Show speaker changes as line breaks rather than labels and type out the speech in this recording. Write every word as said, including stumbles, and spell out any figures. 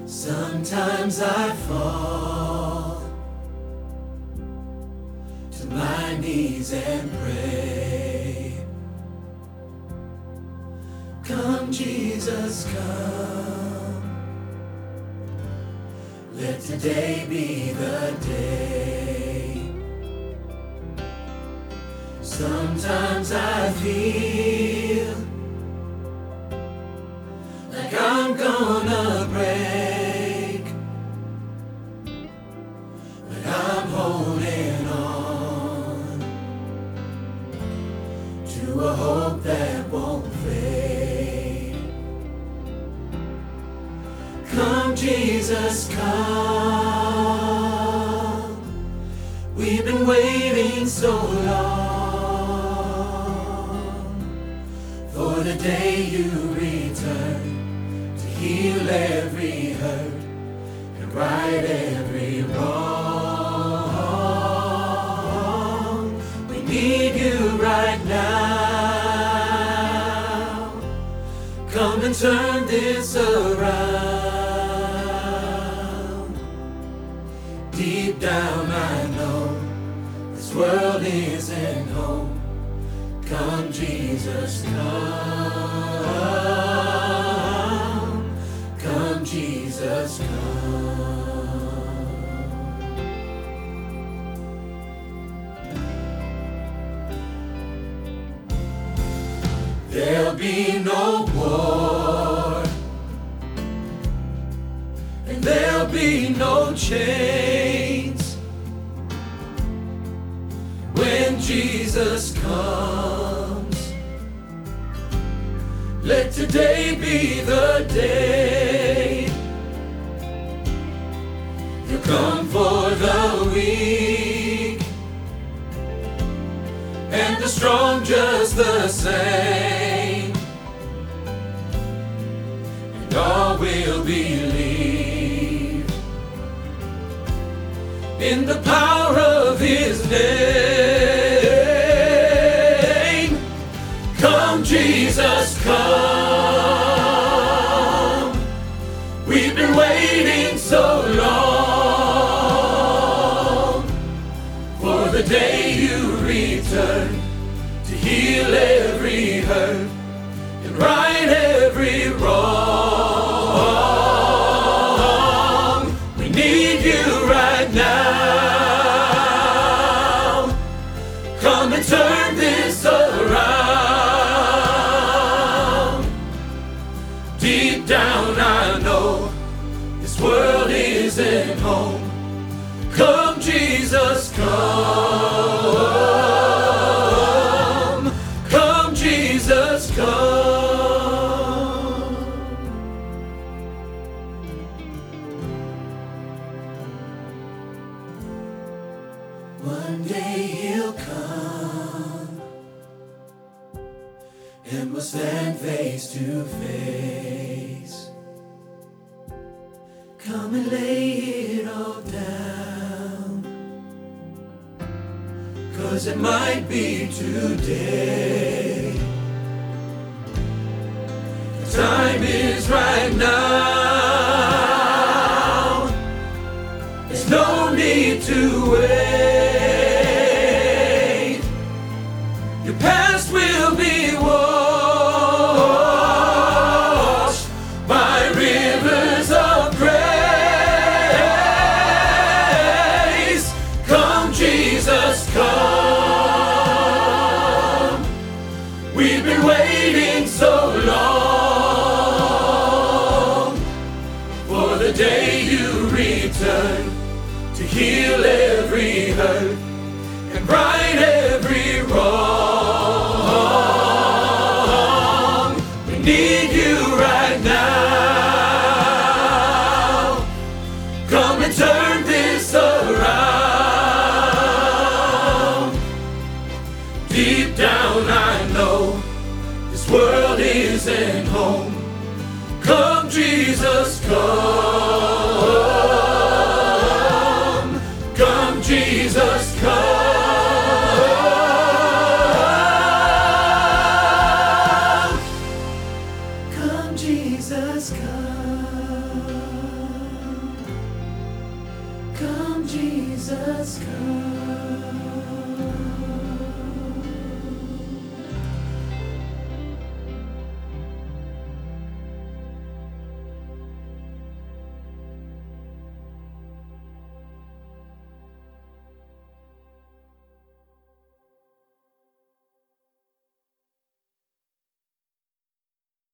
Sometimes I fall to my knees and pray. Come, Jesus, come. Let today be the day. Sometimes I feel like I'm gonna break, but I'm holding on to a hope that won't fade. Come, Jesus, come. We've been waiting so long for the day you return, heal every hurt and right every wrong. We need you right now. Come and turn this around. Deep down I know this world isn't home. Come, Jesus, come. Come, Jesus, come. There'll be no war, and there'll be no chains when Jesus comes. Let today be the day. You come for the weak and the strong just the same, and all will believe in the power of His name. Come, Jesus, come. We've been waiting so long for the day you return to heal every hurt and right every wrong. We need you right now. Come and turn this around. Deep down I know this world isn't home. Come, Jesus, come. Come, Jesus, come. One day He'll come, and we'll stand face to face. Come and lay it all down, 'cause it might be today. The time is right now. There's no need to wait. Your past will be washed by rivers of grace. Come, Jesus, come. We've been waiting so long for the day you return to heal every hurt and right every wrong. We need you right now. Come and turn